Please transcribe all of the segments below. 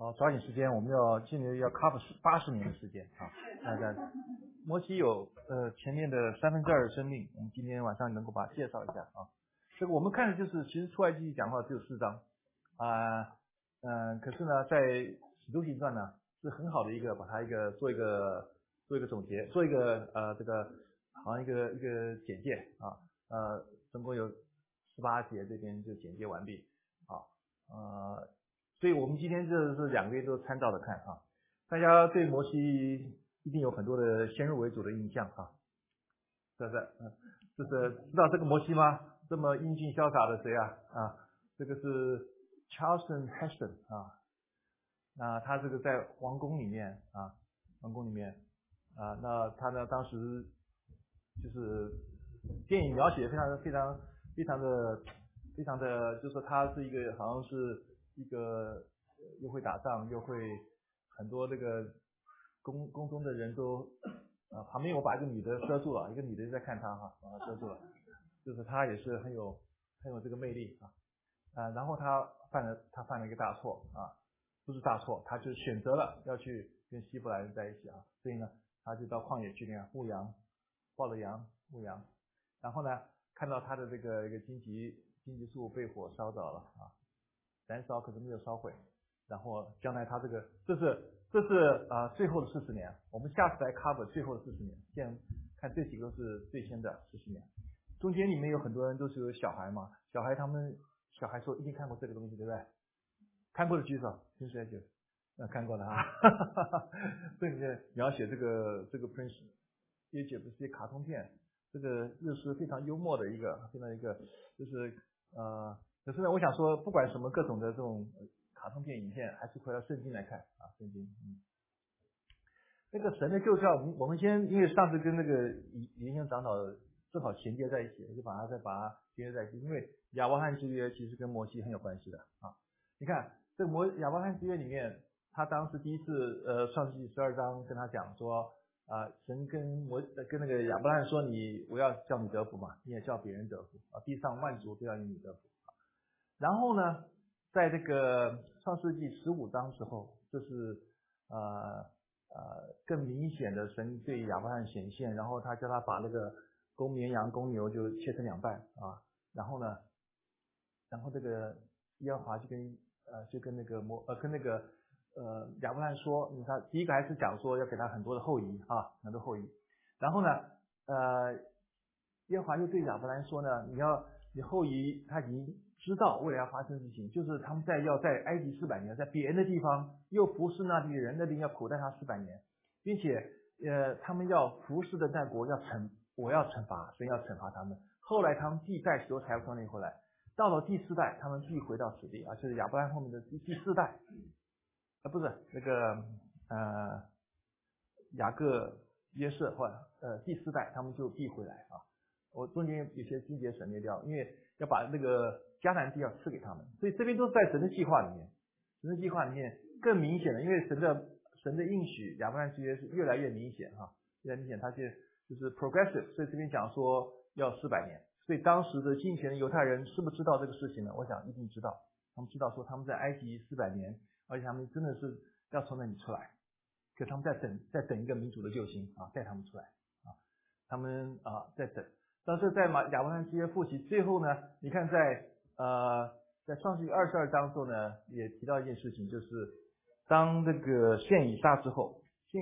抓紧时间，我们今年要 cover 80年的时间啊。摩西有前面的2/3的生命，我们今天晚上能够把它介绍一下啊。这个我们看的就是其实出埃及记讲话只有4章可是呢在使徒行传呢是很好的一个把它做一个总结，做一个这个好像一个简介啊。总共有18节，这边就简介完毕啊。所以我们今天这是2个月都参照的看啊。大家对摩西一定有很多的先入为主的印象啊，是不是？就是知道这个摩西吗？这么英俊潇洒的谁啊？这个是 Charlton Heston 啊。那他这个在皇宫里面那他呢当时就是电影描写非常的，就是说他是一个好像是一个又会打仗又会很多这个宫中的人都旁边我把一个女的遮住了，一个女的在看他把他遮住了，就是他也是很有这个魅力然后他犯了一个大错不是大错，他就选择了要去跟希伯来人在一起所以呢他就到旷野去牧羊，抱着羊牧羊，然后呢看到他的这个一个荆棘树被火烧着了燃烧可是没有烧毁，然后将来他这是最后的40年，我们下次来 cover 最后的40年，现在看这几个都是最先的40年，中间里面有很多人都是有小孩嘛，小孩说一定看过这个东西对不对？看过的举手，听谁举？看过的这里面描写这个 Prince Egypt 这些卡通片，这个日式非常幽默的一个就是可是呢我想说不管什么各种的这种卡通片影片，还是回到圣经来看圣经那个神的救赎，我们先因为上次跟那个李先长老正好衔接在一起，就把它衔接在一起，因为亚伯拉罕之约其实跟摩西很有关系的你看这个亚伯拉罕之约里面，他当时第一次创世纪12章跟他讲说神跟那个亚伯拉罕说我要叫你得福嘛，你也叫别人得福地上万族都要因你得福然后呢在这个创世纪15章时候，就是更明显的神对亚伯拉罕显现，然后他叫他把那个公绵羊公牛就切成2半然后这个耶和华就跟那个亚伯拉罕说，他第一个还是讲说要给他很多的后裔很多后裔，然后呢耶和华又对亚伯拉罕说呢，你后裔他已经知道未来要发生的事情，就是他们要在埃及400年，在别人的地方又服侍那地的人，那地要苦待他400年，并且他们要服侍的那国我要惩罚，神要惩罚他们，后来他们必在许多财物上面回来，到了第4代他们必回到此地就是亚伯拉罕后面的第4代不是那个雅各约瑟或第4代他们就必回来我中间有些经节省略掉，因为要把那个迦南地要赐给他们，所以这边都是在神的计划里面，神的计划里面更明显的，因为神的应许亚伯拉罕之约是越来越明显越来越明显，它就是 progressive， 所以这边讲说要400年，所以当时的近前的犹太人是不是知道这个事情呢？我想一定知道，他们知道说他们在埃及400年，而且他们真的是要从那里出来，可他们在等一个民主的救星带他们出来他们在等。但是在亚伯拉罕之约复习最后呢，你看在创世纪22章之后呢，也提到一件事情，就是当这个献以撒之后，这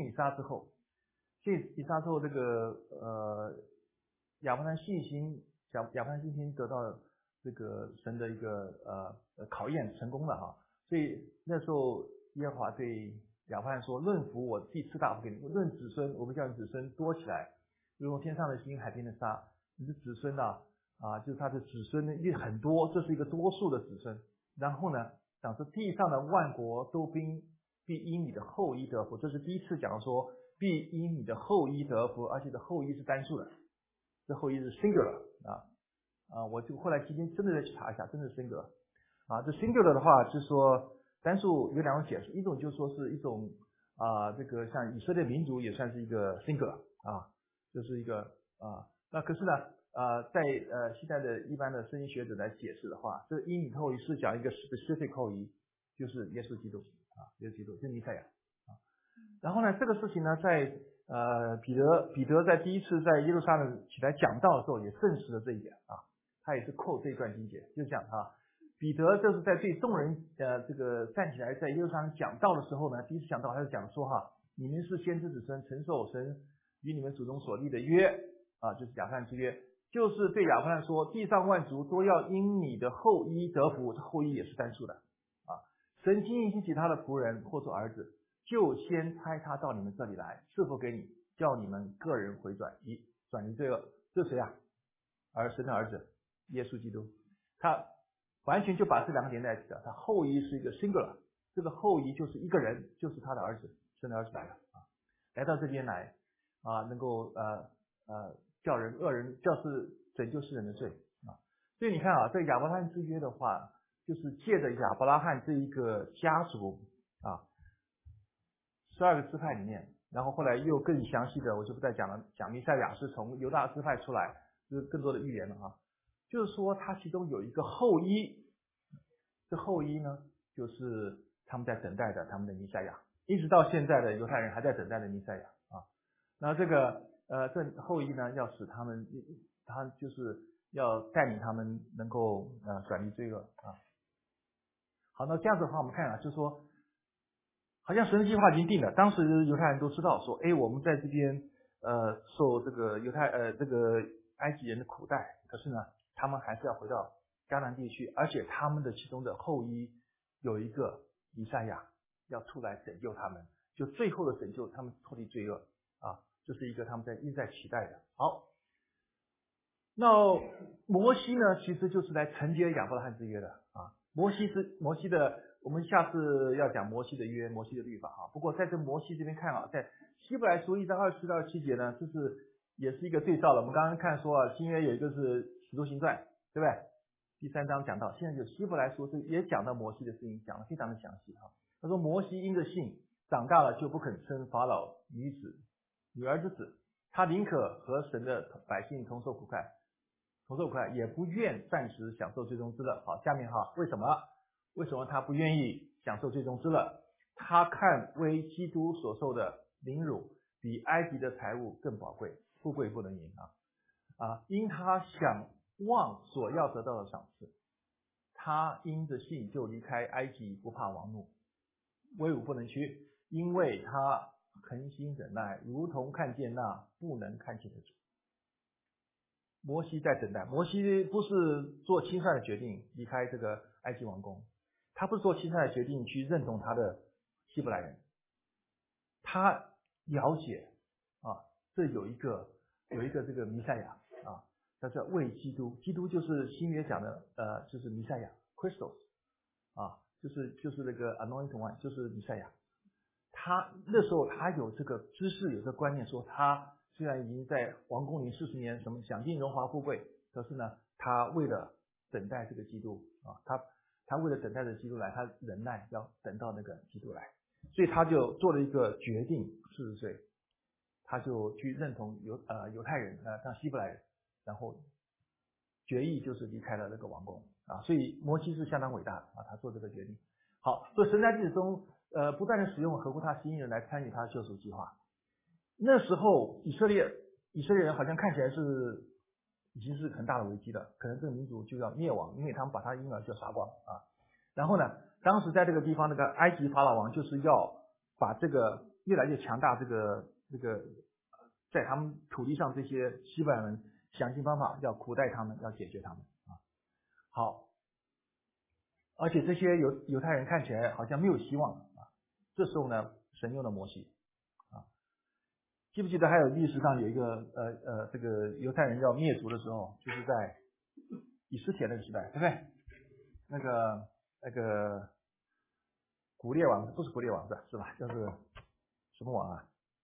个亚伯拉罕信心得到这个神的一个考验成功了所以那时候耶和华对亚伯拉罕说，论福我必赐大福给你，论子孙我们叫你子孙多起来，如同天上的星海边的沙，你的子孙就是他的子孙很多，这是一个多数的子孙。然后呢讲说地上的万国都必因你的后裔得福，这是第一次讲说必因你的后裔得福，而且的后裔是单数的，这后裔是 singular 我就后来今天真的再去查一下，真的是 singular 这 singular 的话就是说单数有2种解释，一种就是说是一种这个像以色列民族也算是一个 singular 就是一个那可是呢在现在的一般的圣经学者来解释的话，这因你后裔是讲一个 specific 后裔， 就是耶稣基督耶稣基督就是弥赛亚然后呢，这个事情呢，在彼得在第一次在耶路撒冷起来讲道的时候，也证实了这一点他也是扣这一段经节，就讲彼得就是在对众人这个站起来在耶路撒冷讲道的时候呢，第一次讲道他就讲说你们是先知子孙，承受神与你们祖宗所立的约就是亚伯拉罕之约，就是对亚伯拉罕说，地上万族都要因你的后裔得福，这后裔也是单数的神经意兴起他的仆人或做儿子，就先差他到你们这里来，赐福给你，叫你们个人回转离罪恶。这是谁神的儿子耶稣基督，他完全就把这两个连在一起的，他后裔是一个 singular， 这个后裔就是一个人，就是他的儿子，神的儿子来了来到这边来能够叫是拯救世人的罪所以你看这亚伯拉罕之约的话，就是借着亚伯拉罕这一个家族12个支派里面，然后后来又更详细的我就不再讲了，讲弥赛亚是从犹大支派出来，就是更多的预言了就是说他其中有一个后裔，这后裔呢就是他们在等待的他们的弥赛亚，一直到现在的犹太人还在等待的弥赛亚那这个这后裔呢要使他就是要带领他们能够转离罪恶好，那这样子的话我们看就是说好像神的计划已经定了，当时犹太人都知道说我们在这边受这个这个埃及人的苦待，可是呢他们还是要回到迦南地区，而且他们的其中的后裔有一个弥赛亚要出来拯救他们，就最后的拯救他们脱离罪恶这是一个他们一直在期待的。好，那摩西呢其实就是来承接亚伯拉罕之约的摩西的我们下次要讲摩西的约，摩西的律法不过在这摩西这边看在希伯来书1章24到27节呢，就是也是一个对照了。我们刚刚看说新约有一个是使徒行传，对不对？第3章讲到，现在就希伯来书也讲到摩西的事情，讲得非常的详细他说摩西因着信长大了就不肯生法老女儿之子，他宁可和神的百姓同受苦快，也不愿暂时享受最终之乐。好，下面为什么他不愿意享受最终之乐？他看为基督所受的凌辱比埃及的财物更宝贵，富贵不能淫因他想望所要得到的赏赐，他因着信就离开埃及，不怕王怒，威武不能屈，因为他恒心忍耐，如同看见那不能看见的主。摩西在等待，摩西不是做轻率的决定离开这个埃及王宫，他不是做轻率的决定去认同他的希伯来人，他了解这有一个这个弥赛亚他叫为基督就是新约讲的就是弥赛亚 Christos 就是那个 Anointed One 就是弥赛亚。他那时候他有这个知识，有这个观念，说他虽然已经在王宫里40年，什么享尽荣华富贵，可是呢他为了等待这个基督他为了等待着基督来，他忍耐要等到那个基督来，所以他就做了一个决定，40岁他就去认同犹太人当希伯来人，然后决意就是离开了那个王宫所以摩西是相当伟大的他做这个决定。好，所以神在历史中不断的使用合乎他心意人来参与他的救赎计划。那时候以色列人好像看起来已经是很大的危机了，可能这个民族就要灭亡，因为他们把他的婴儿就杀光然后呢当时在这个地方那个埃及法老王就是要把这个越来越强大这个在他们土地上这些希伯来人想尽方法要苦待他们，要解决他们好，而且这些犹太人看起来好像没有希望这时候呢神用了摩西记不记得还有历史上有一个这个犹太人要灭族的时候，就是在以斯帖那个时代，对不对？那个古列王不是古列王是吧？就是什么王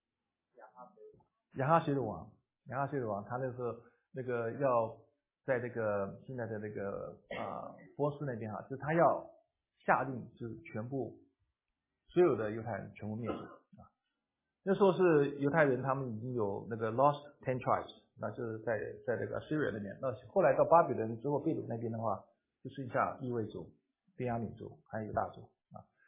亚哈随鲁王，他那时候那个要在这个现在的那个波斯那边就是他要下令就是全部所有的犹太人全部灭族那时候是犹太人他们已经有那个 lost 10 tribes， 那就是在这个 Syria 那边，那后来到巴比伦之后被掳那边的话，就剩下利未族、便雅悯族还有犹大族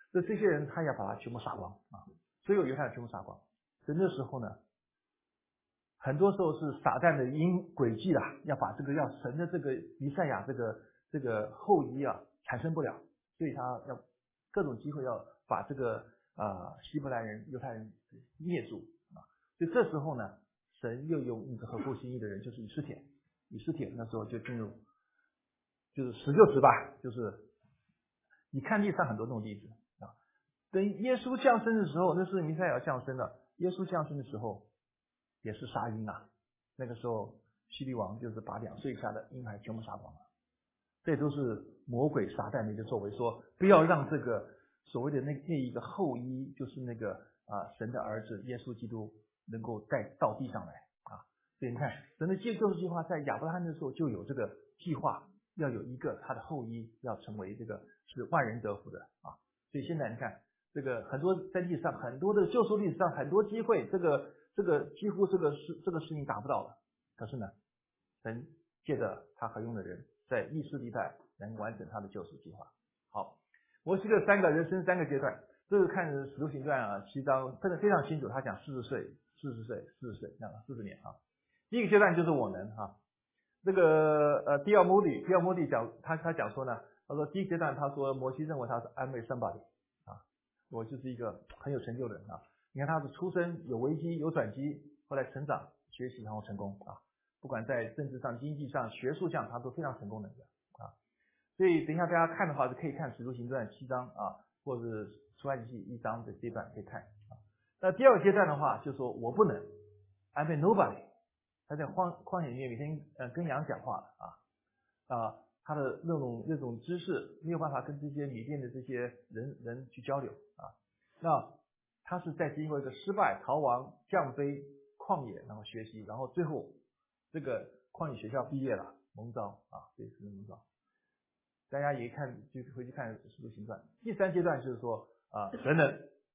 这些人他要把他全部杀光啊，所有犹太人全部杀光。所以那时候呢，很多时候是撒旦的诡计啦，要把要神的这个弥赛亚这个后裔啊产生不了，所以他要各种机会要把希伯来人犹太人灭族啊。所以这时候呢，神又用一个合乎心意的人，就是以斯帖那时候就进入，就是使就职吧，就是你看历史上很多这种例子啊。等耶稣降生的时候，那是弥赛亚降生了，耶稣降生的时候也是杀婴啊，那个时候希律王就是把2岁以下的婴孩全部杀光了，这都是魔鬼撒旦的一个作为，说不要让这个所谓的那一个后裔，就是神的儿子耶稣基督能够带到地上来啊。所以你看，神的救赎计划在亚伯拉罕的时候就有这个计划，要有一个他的后裔要成为是万人得福的啊。所以现在你看，很多在历史上很多的救赎历史上很多机会，几乎这个事情达不到了，可是呢，神借着他合用的人，在历世历代能完成他的救赎计划。好，摩西的人生3个阶段，这个看《使徒行传》7章分得非常清楚，他讲40岁这样40年啊。第一个阶段就是我们迪奥莫蒂讲他讲说呢，他说第一个阶段他说摩西认为他是安慰somebody啊，我就是一个很有成就的人啊。你看他是出生有危机有转机，后来成长学习然后成功啊，不管在政治上经济上学术上他都非常成功的啊。所以等一下大家看的话，就可以看《使徒行传》7章啊，或者是出埃及记1章的这段可以看啊。那第二个阶段的话，就说我不能 I'm a nobody， 他在旷野里面每天跟羊讲话他的那种知识没有办法跟这些米甸的这些人去交流啊。那他是在经过一个失败、逃亡、降卑、旷野，然后学习，然后最后这个旷野学校毕业了，蒙召啊，这是蒙召。大家也看，就回去看《使徒行传》。第3阶段就是说神能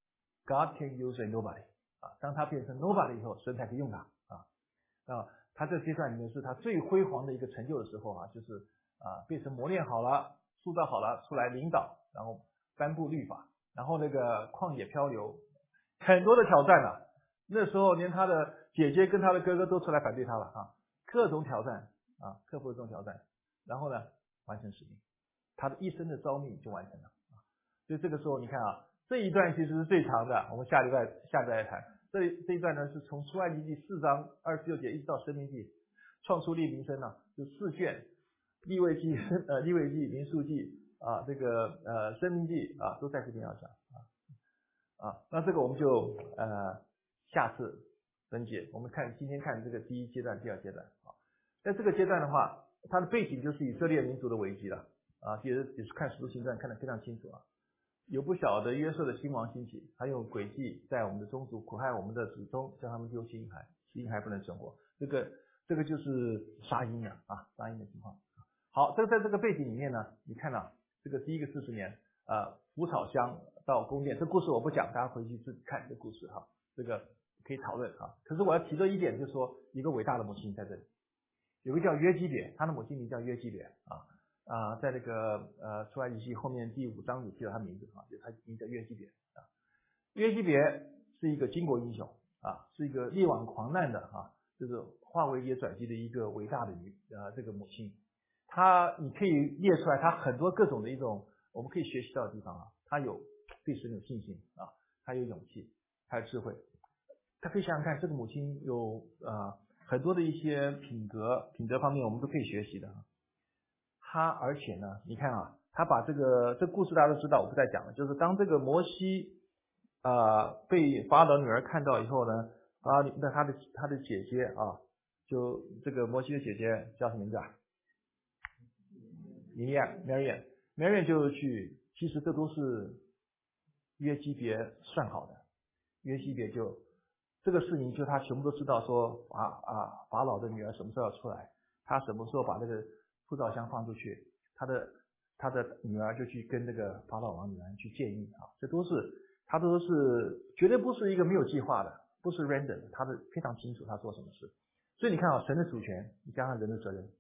God can use a nobody 啊，当他变成 nobody 以后，神才可以用他啊。他这个阶段里面是他最辉煌的一个成就的时候就是变成磨练好了、塑造好了，出来领导，然后颁布律法，然后旷野漂流，很多的挑战啊。那时候连他的姐姐跟他的哥哥都出来反对他了各种挑战克服这种挑战，然后呢完成使命，他的一生的召命就完成了所以这个时候你看这一段其实是最长的，我们下礼拜来谈。这一段呢是从出埃及记4章26节一直到申命记、创出利民生就4卷，利未记、民数记申命记都在这边要讲那这个我们就下次分解。我们今天看这个第1阶段、第2阶段在这个阶段的话，它的背景就是以色列民族的危机了也是看使徒行传看得非常清楚有不小的约瑟的兴亡兴起，还有诡计在我们的宗族苦害我们的祖宗，叫他们丢弃婴孩，使婴孩不能生活。这个就是杀婴杀婴的情况。好，在这个背景里面呢，你看这个第一个40年蒲草乡到宫殿，这故事我不讲，大家回去自己看这故事这个可以讨论可是我要提的一点就是说，一个伟大的母亲在这里，有个叫约基别，他的母亲名叫约基别在出埃及记后面第5章里提到他名字就他名叫约基别约基别是一个巾帼英雄是一个力挽狂澜的就是化危也转机的一个伟大的这个母亲。你可以列出来他很多各种的一种我们可以学习到的地方他有对神有信心他有勇气，他有智慧。他可以想想看，这个母亲有很多的一些品德方面我们都可以学习的而且呢，你看他把这故事大家都知道，我不再讲了。就是当这个摩西被法老女儿看到以后呢，那他的姐姐就这个摩西的姐姐叫什么名字Miriam 就去，其实这都是约基别算好的。约基别就这个事情，就他全部都知道说法老的女儿什么时候要出来，他什么时候把这个铺草箱放出去，他的女儿就去跟这个法老王女儿去建议他都是绝对不是一个没有计划的，不是 random， 他是非常清楚他做什么事。所以你看神的主权，你加上人的责任，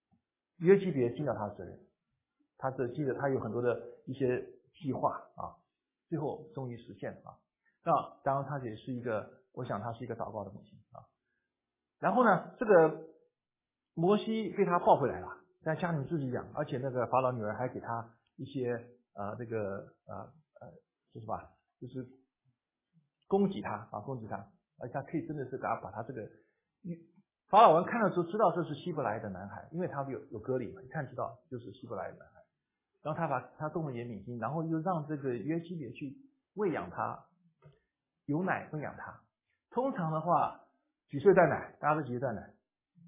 约基别尽到他的责任，他记得他有很多的一些计划最后终于实现了啊。那当然他也是一个，我想他是一个祷告的母亲啊。然后呢，这个摩西被他抱回来了，在家里自己养，而且那个法老女儿还给他一些就是吧，就是供给他，而且他可以真的是把他这个法老王看了之后知道这是希伯来的男孩，因为他有割礼嘛，一看知道就是希伯来的男孩。然后他把他动了也敏心，然后又让这个约基别去喂养他，有奶喂养他。通常的话，几岁断奶？大家都几岁断奶？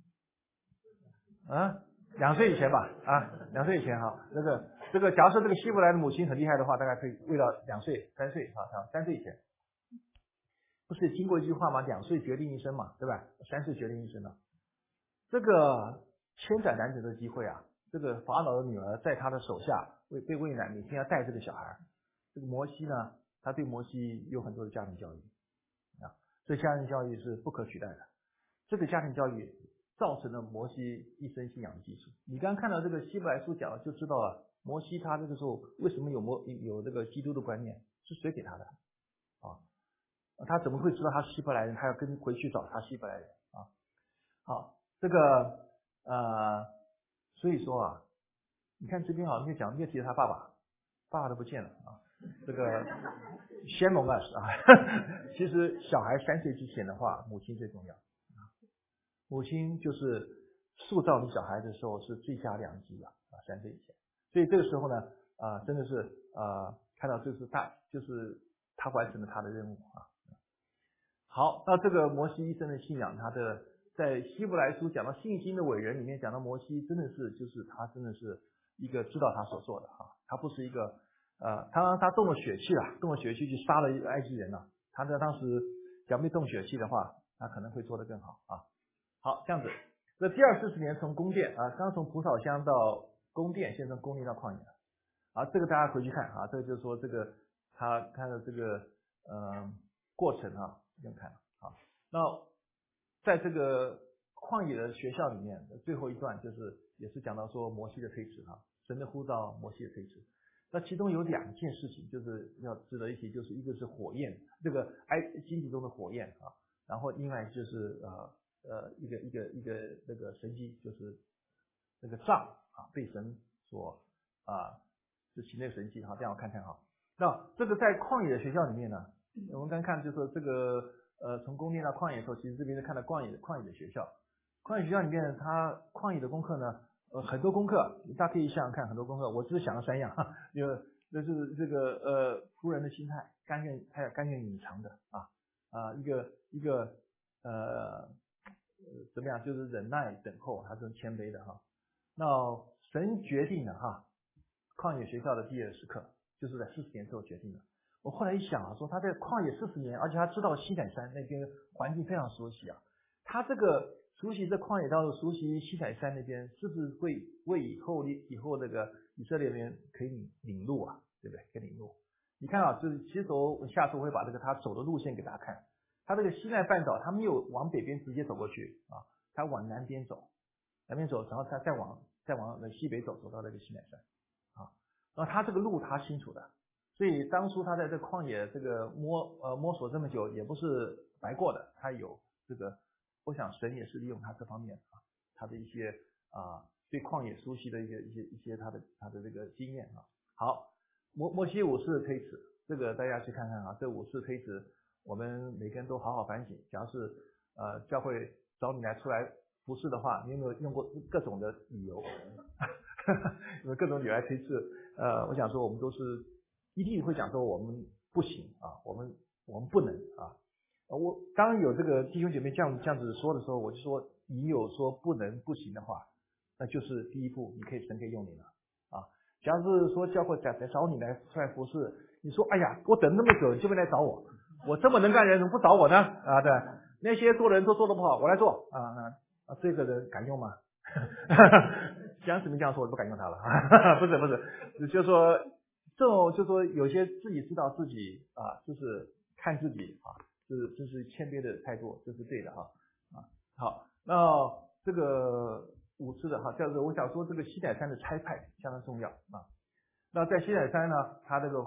啊，2岁以前吧，啊，2岁以前哈。这个，假如说这个希伯来的母亲很厉害的话，大概可以喂到2岁、3岁啊，3岁以前。不是经过一句话吗？2岁决定一生嘛，对吧？3岁决定一生了。这个千载难得的机会啊！这个法老的女儿在他的手下被喂奶，每天要带这个小孩。这个摩西呢，他对摩西有很多的家庭教育啊，这家庭教育是不可取代的。这个家庭教育造成了摩西一生信仰的基础。你刚刚看到这个希伯来书讲了，就知道了摩西他这个时候为什么有这个基督的观念，是谁给他的啊？他怎么会知道他是希伯来人？他要回去找他希伯来人啊。好，这个所以说啊，你看这边好像就讲，就提到他爸爸都不见了啊。这个先蒙二世啊，其实小孩3岁之前的话，母亲最重要啊。母亲就是塑造你小孩的时候是最佳良机啊，3岁以前。所以这个时候呢，真的是看到就是他完成了他的任务啊。好，那这个摩西一生的信仰，他的在希伯来书讲到信心的伟人里面讲到摩西真的是就是他真的是一个知道他所做的啊，他不是一个他动了血气了，动了血气去杀了埃及人了，他在当时假如没动血气的话，他可能会做得更好啊。好，这样子，这第240年从宫殿刚从蒲草乡到宫殿，现在从宫殿到旷野啊，这个大家回去看啊，这个就是说这个他看的这个过程啊。这样看啊，那在这个旷野的学校里面，最后一段也是讲到说摩西的推迟神的呼召，摩西的推迟。那其中有2件事情，就是要值得一提，就是一个是火焰，这个荆棘中的火焰啊，然后另外就是一个那个神迹，就是那个杖被神所就行那个神迹这样我看看那这个在旷野的学校里面呢。我们刚看就是这个从宫殿到旷野的时候，其实这边是看到旷野的学校。旷野学校里面，它旷野的功课呢，很多功课，大家可以想想看，很多功课，我只是想了3样，就是这个仆人的心态，甘愿隐藏的一个怎么样，就是忍耐等候，它是谦卑的那神决定了旷野学校的第2时刻，就是在40年之后决定的。我后来一想说他在旷野40年，而且他知道西乃山那边环境非常熟悉他这个熟悉这旷野道路，熟悉西乃山那边，是不是会为以后那个以色列人可以领路对不对？可以领路。你看就是其实我下次我会把这个他走的路线给大家看。他这个西奈半岛，他没有往北边直接走过去他往南边走，然后他再往西北走到那个西乃山然后他这个路他清楚的。所以当初他在这旷野这个摸索这么久，也不是白过的，他有这个，我想神也是利用他这方面他的一些对旷野熟悉的一些他的这个经验好，摩西5次推迟，这个大家去看看这5次推迟，我们每个人都好好反省。假如是教会找你出来服侍的话，你有没有用过各种的理由？有各种理由来推迟？我想说我们都是。一定会讲说我们不行我们不能我当有这个弟兄姐妹这样子说的时候，我就说你有说不能不行的话，那就是第一步，神可以用你了假如是说教会找你出来服侍，你说哎呀我等那么久你就没来找我这么能干人怎么不找我呢对，那些做人都做得不好，我来做这个人敢用吗？讲什么这样说我就不敢用他了不是就是说这种就说有些自己知道自己就是看自己这是谦卑的态度，这是对的好，那这个5次的叫做我想说这个西乃山的差派相当重要那在西乃山呢，它这个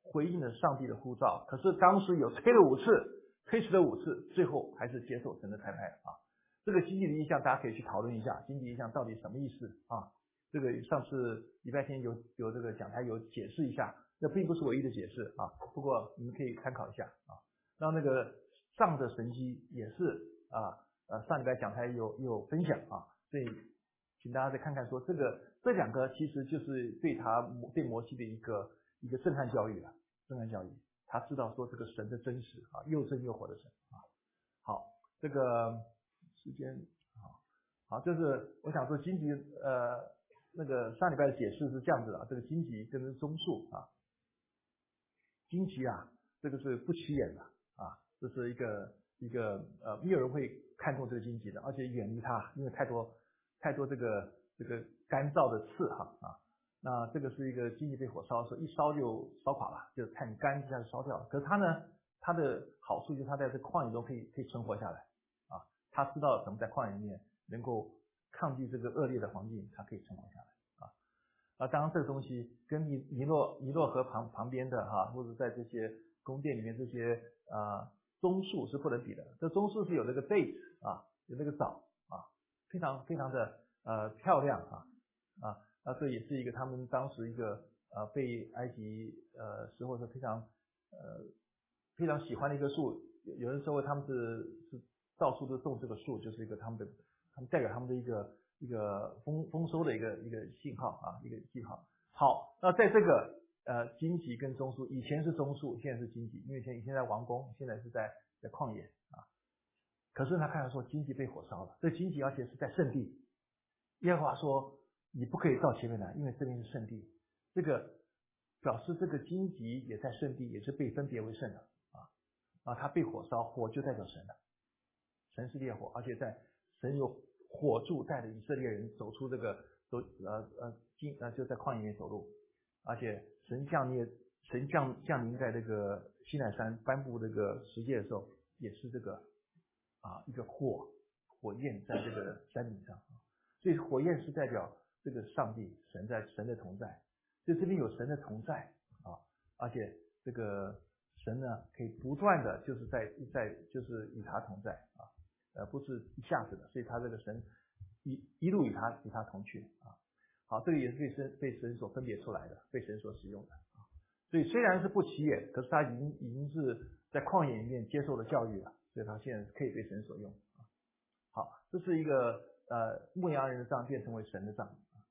回应了上帝的呼召，可是当时有推了5次，推迟了5次，最后还是接受神的差派啊。这个荆棘的意象大家可以去讨论一下，荆棘意象到底什么意思啊？这个上次礼拜天有这个讲台有解释一下，这并不是唯一的解释啊，不过你们可以参考一下啊。那个杖的神迹也是上礼拜讲台有分享啊，所以请大家再看看说这2个其实就是对摩西的一个震撼教育了，震撼教育，他知道说这个神的真实啊，又真又活的神啊。好，这个时间好，就是我想说荆棘那个上礼拜的解释是这样子的，这个荆棘跟棕树啊，荆棘啊，这个是不起眼的啊，这是一个没有人会看重这个荆棘的，而且远离它，因为太多这个干燥的刺啊。那这个是一个荆棘被火烧的时候，一烧就烧垮了，就看干一下就烧掉了。可是它呢，它的好处就是它在这旷野中可以存活下来啊，它知道怎么在旷野里面能够抗拒这个恶劣的环境，它可以存活下来啊。当然这个东西跟尼洛河旁边的或者在这些宫殿里面这些棕树是不能比的。这棕树是有这个 date 有那个枣非常非常的漂亮这也是一个他们当时一个被埃及时候是非常喜欢的一个树。有人说他们是到处都种这个树，就是一个他们代表他们的一个丰收的一个信号一个记号。好，那在这个荆棘跟棕树，以前是棕树，现在是荆棘，因为以前在王宫，现在是在旷野可是他看到说荆棘被火烧了，这荆棘而且是在圣地，耶和华说你不可以到前面来，因为这边是圣地。这个表示这个荆棘也在圣地，也是被分别为圣的它被火烧，火就代表神了，神是烈火，而且神有火柱带着以色列人走出这个就在旷野里面走路，而且神降临在这个西乃山颁布这个十诫的时候，也是这个一个火焰在这个山顶上所以火焰是代表这个上帝神的同在，所以这边有神的同在而且这个神呢可以不断的就是就是与他同在不是一下子的，所以他这个神一路与他同去好，这个也是被神所分别出来的，被神所使用的所以虽然是不起眼，可是他已经是在旷野里面接受了教育了，所以他现在可以被神所用好，这是一个牧羊人的杖变成为神的杖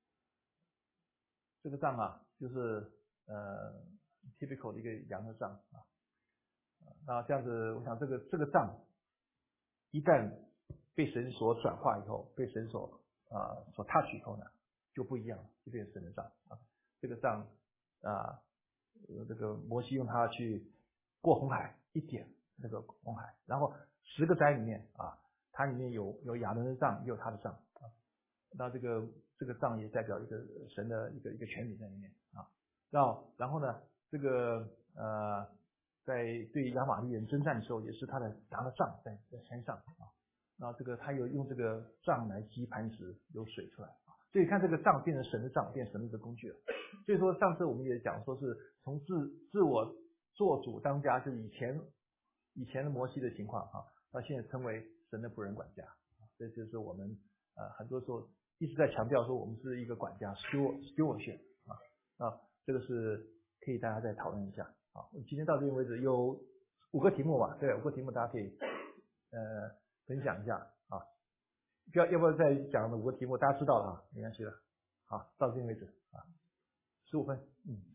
这个杖就是typical 的一个羊的杖那这样子我想这个杖一旦被神所转化以后，被神所 touch 以后呢就不一样了，就变成神的杖这个杖这个摩西用它去过红海，一点那个红海，然后10个灾里面它里面有亚伦的杖，也有他的杖那这个杖也代表一个神的一个权柄在里面然后呢这个在对亚玛力人征战的时候，也是他拿了杖在山上然后这个他有用这个杖来击磐石，有水出来所以看这个杖变成神的杖，变成神的一个工具了。所以说上次我们也讲说是从自我做主当家，就是以前的摩西的情况到现在成为神的仆人管家这就是我们很多时候一直在强调说我们是一个管家 stewardship 这个是可以大家再讨论一下我们今天到这边为止有5个题目吧，对，5个题目大家可以分享一下要不要再讲5个题目，大家知道了没关系了好，到这边为止15分